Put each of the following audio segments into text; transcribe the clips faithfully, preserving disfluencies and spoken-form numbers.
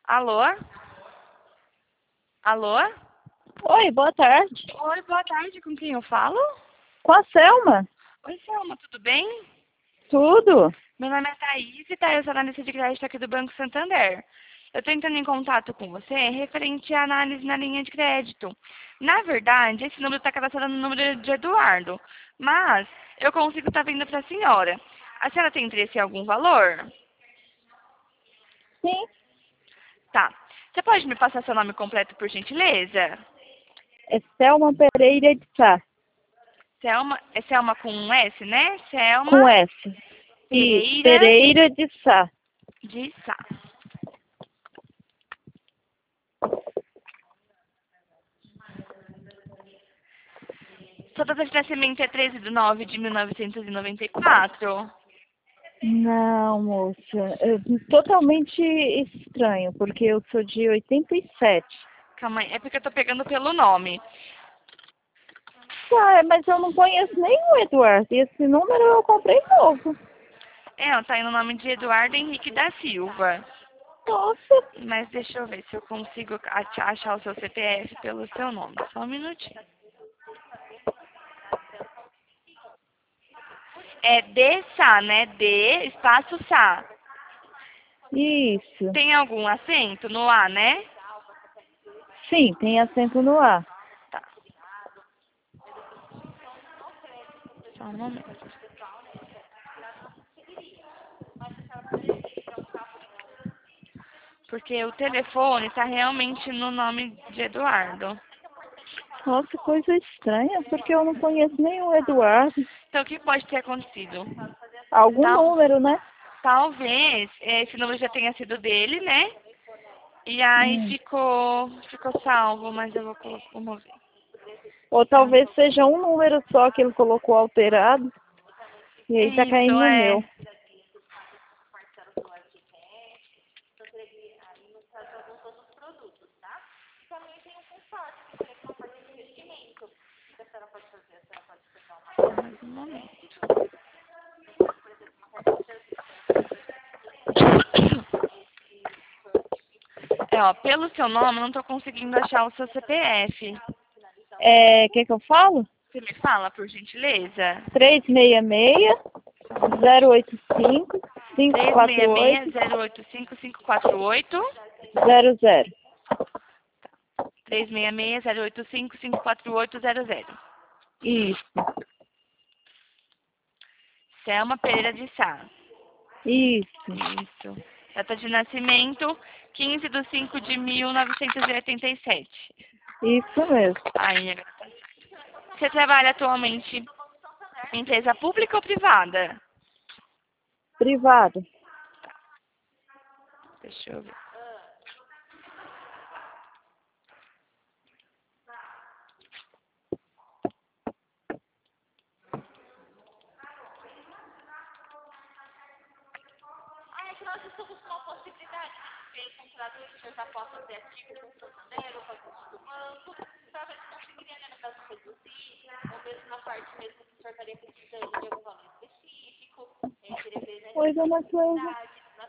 Alô? Alô? Oi, boa tarde. Oi, boa tarde. Com quem eu falo? Com a Selma? Oi, Selma, tudo bem? Tudo? Meu nome é Thaís e tá, eu sou analista de crédito aqui do Banco Santander. Eu estou entrando em contato com você referente à análise na linha de crédito. Na verdade, esse número está cadastrado no número de Eduardo, mas eu consigo estar vindo para a senhora. A senhora tem interesse em algum valor? Sim. Tá. Você pode me passar seu nome completo, por gentileza? É Selma Pereira de Sá. Selma, é Selma com um S, né? Selma Com S. Isso, Pereira Pereira de Sá. de Sá. Sua data de nascimento é treze de nove de mil novecentos e noventa e quatro. Não, moça. É totalmente estranho, porque eu sou de oitenta e sete. Calma aí, é porque eu tô pegando pelo nome. Ah, mas eu não conheço nenhum Eduardo. E esse número eu comprei novo. É, ó, tá aí no nome de Eduardo Henrique da Silva. Nossa. Mas deixa eu ver se eu consigo ach- achar o seu C P F pelo seu nome. Só um minutinho. É D Sá, né? D espaço Sá. Isso. Tem algum acento no A, né? Sim, tem acento no A. Tá. Só um momento. Porque o telefone tá realmente no nome de Eduardo. Nossa, coisa estranha, porque eu não conheço nenhum Eduardo. Então, o que pode ter acontecido? Algum Tal, número, né? talvez esse número já tenha sido dele, né? E aí Hum. ficou, ficou salvo, mas eu vou colocar, vamos ver. Ou Tá. talvez seja um número só que ele colocou alterado. E aí tá Isso, caindo no é. meu. Só mais um momento. É, ó, pelo seu nome, eu não tô conseguindo achar o seu C P F. É, quer que eu falo? Você me fala, por gentileza? três seis seis, Só um zero minutinho. oito cinco, cinco três quatro seis seis, oito, zero oito cinco, cinco quatro oito. zero zero. três seis seis, zero oito cinco, cinco quatro oito zero zero. Isso, Selma Pereira de Sá. isso, Isso. Data de nascimento, quinze de cinco de mil novecentos e oitenta e sete. isso mesmo. Aí, agora tá certo. Você trabalha atualmente em empresa pública ou privada? Privado. Deixa eu ver. Oi, dona Cleusa.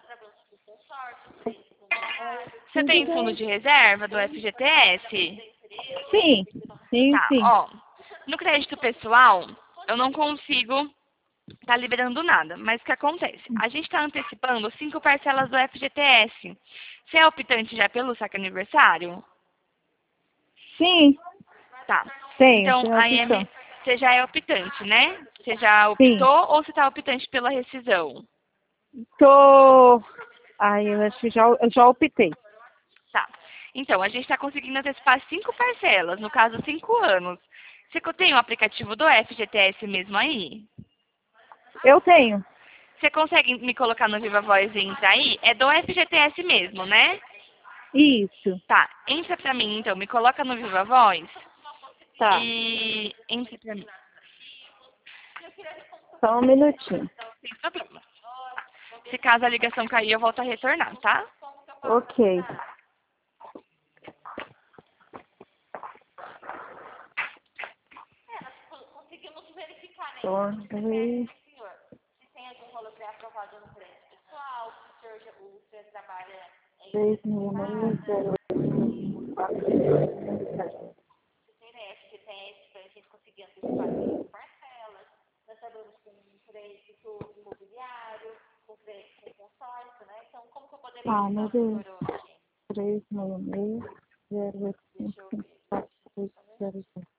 Você Tudo tem fundo bem? de reserva do F G T S? Sim, sim, Tá, sim. ó. No crédito pessoal, eu não consigo tá liberando nada. Mas o que acontece? A gente está antecipando cinco parcelas do F G T S. Você é optante já pelo saque aniversário? Sim, Tá. tenho, Então, tenho a I M, opção. você já é optante, né? Você já Sim, optou ou você está optante pela rescisão? tô... Ai, eu acho que já, eu já optei. Tá. Então, a gente está conseguindo antecipar cinco parcelas, no caso, cinco anos. Você tem o aplicativo do F G T S mesmo aí? Eu tenho. Você consegue me colocar no Viva Voz e entrar aí? É do F G T S mesmo, né? Isso, Tá. Entra pra mim, então. Me coloca no Viva Voz tá. e entra pra mim. Só um minutinho. Sem problema. Se caso a ligação cair, eu volto a retornar, tá? Ok. Sorvete. três mil e zero oito quatro três. Ah, meu Deus. três mil e zero oito cinco quatro três zero zero.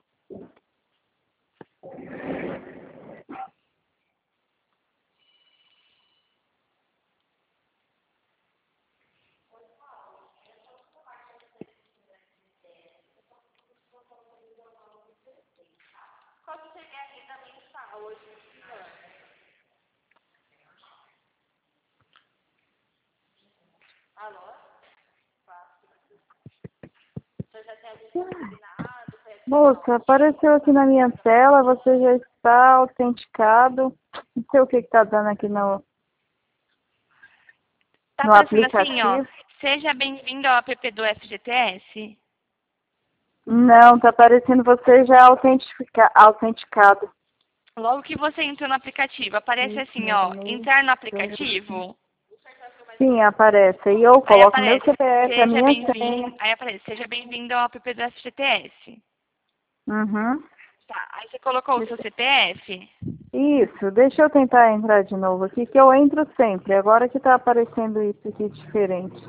Moça, apareceu aqui na minha tela, você já está autenticado. Não sei o que está dando aqui no, Tá no aparecendo assim, ó. aplicativo. Seja bem-vindo ao app do F G T S. Não, está aparecendo você já autentica, autenticado. Logo que você entra no aplicativo, aparece assim, ó. Entrar no aplicativo. Sim, aparece. E eu Aí coloco meu aparece, C P F, a seja minha bem-vindo. senha. Aí aparece, seja bem-vindo ao app do F G T S. Uhum. Tá, aí você colocou o seu C P F? Isso, deixa eu tentar entrar de novo aqui, que eu entro sempre. Agora que está aparecendo isso aqui diferente.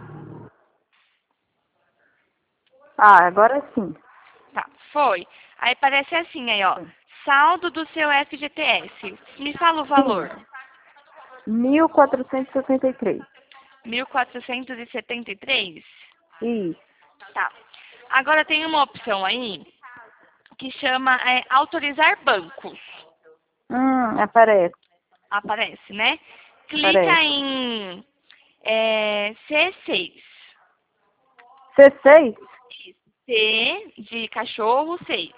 Ah, agora sim. Tá, foi. Aí aparece assim aí, ó. Saldo do seu F G T S. Me fala o Sim, valor. mil quatrocentos e setenta e três. mil quatrocentos e setenta e três? Isso. Tá. Agora tem uma opção aí que chama é, autorizar bancos. Hum, aparece, Aparece, né? Clica aparece. em é, C seis. C seis? C de cachorro seis.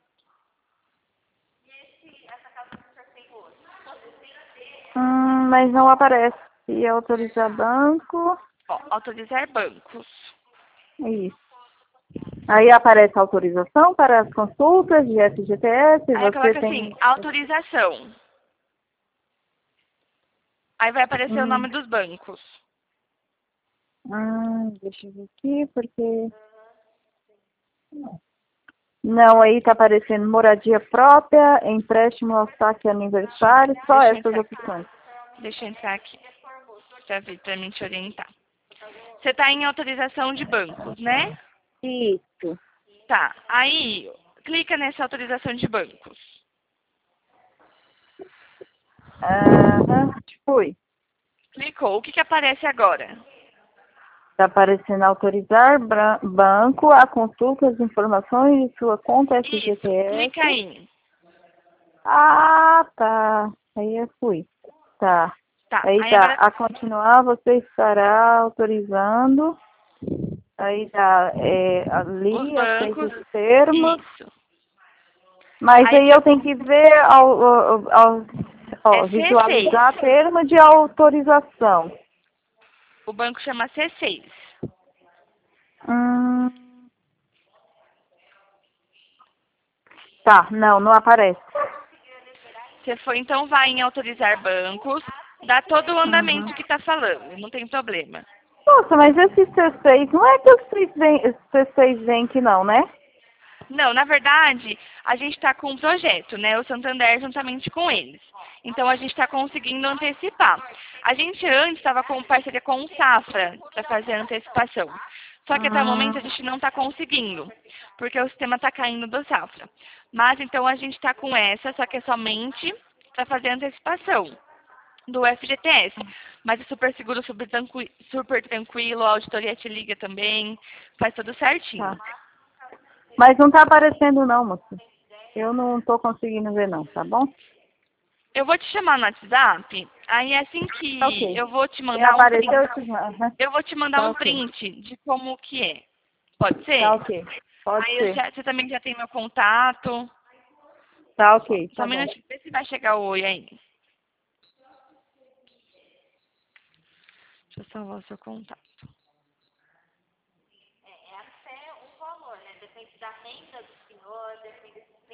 Hum, mas não aparece. E autorizar banco. Ó, autorizar bancos. Isso. Aí aparece autorização para as consultas de F G T S. Aí Você coloca assim, tem. autorização. Aí vai aparecer o Hum, nome dos bancos. hum, deixa eu ver aqui, porque. Não, aí tá aparecendo moradia própria, empréstimo ao saque aniversário, só Deixa eu essas entrar aqui. opções. Deixa eu entrar aqui. Pra ver, pra mim te orientar. Você tá em autorização de bancos, né? Isso. Tá. Aí, clica nessa autorização de bancos. Aham, fui. Clicou. O que que aparece agora? Está aparecendo autorizar bra- banco a consulta as informações de sua conta Isso. F G T S. Clica aí. Ah, tá. Aí eu fui. Tá. Tá. Aí Aí tá. agora A continuar, você estará autorizando. Aí tá. É, os ali, aceita bancos. os termos. Isso. Mas Aí aí você... eu tenho que ver, ao, ao, ao- É ó, C seis. visualizar termo de autorização. O banco chama C seis. Hum, tá, não, não aparece. Você foi, então vai em autorizar bancos. Dá todo o Uhum. andamento que tá falando. Não tem problema. Nossa, mas esse C seis, não é que o C seis vem que não, né? Não, na verdade, a gente está com um projeto, né? O Santander juntamente com eles. Então a gente está conseguindo antecipar. A gente antes estava com parceria com o Safra para fazer a antecipação. Só que até o momento a Hum, gente não está conseguindo, porque o sistema está caindo do Safra. Mas então a gente está com essa, só que é somente para fazer a antecipação do F G T S. Mas é super seguro, super, tranqui super tranquilo, a auditoria te liga também, faz tudo certinho. tá. Mas não tá aparecendo não, moça. Eu não tô conseguindo ver não, tá bom? Eu vou te chamar no WhatsApp, aí assim Tá que ok. eu vou te Se mandar um print. apareceu, eu te mando. Aham. Eu vou te mandar Tá um ok. print de como que é. Pode Tá ser? ok. Pode Aí eu ser. já, você também já tem meu contato. Tá Só, ok, só tá um bom. minutinho, vê se vai chegar o oi aí. Deixa eu salvar o seu contato.